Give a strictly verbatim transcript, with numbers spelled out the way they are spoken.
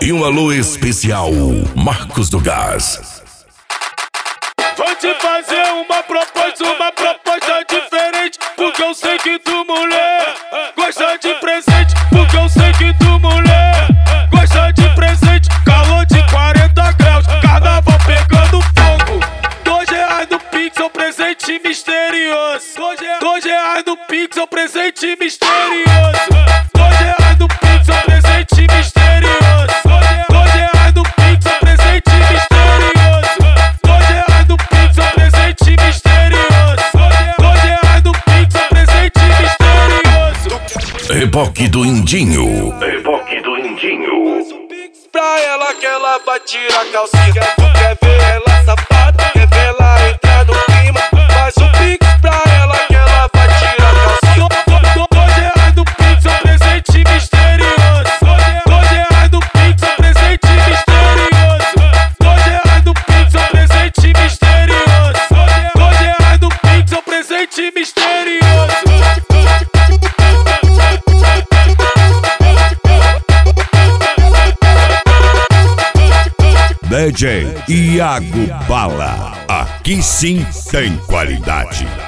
E um alô especial, Marcos do Gás. Vou te fazer uma proposta, uma proposta diferente, porque eu sei que tu, mulher, gosta de presente, porque eu sei que tu, mulher, gosta de presente. Calor de quarenta graus, carnaval pegando fogo. Dois reais do Pix, é um presente misterioso. Dois reais do Pix, é um presente misterioso. Dois reais do Pix, é um presente misterioso. Dois reais do Pix, é um presente misterioso. Dois reais do Pix, é um presente misterioso. Dois reais do Pix, é um presente misterioso. Reboque do Indinho. Reboque do Indinho. Pra ela que ela vai tirar a calcinha. Tu quer ver ela safada, quer ver ela entrar no clima. Faz um pix pra ela que ela vai tirar a calcinha. Dois reais do Pix, é um presente misterioso. Dois reais do Pix, é um presente misterioso. Dois reais do Pix, é um presente misterioso. Dois reais do Pix, é um presente misterioso. D J Iago Bala, aqui sim tem qualidade.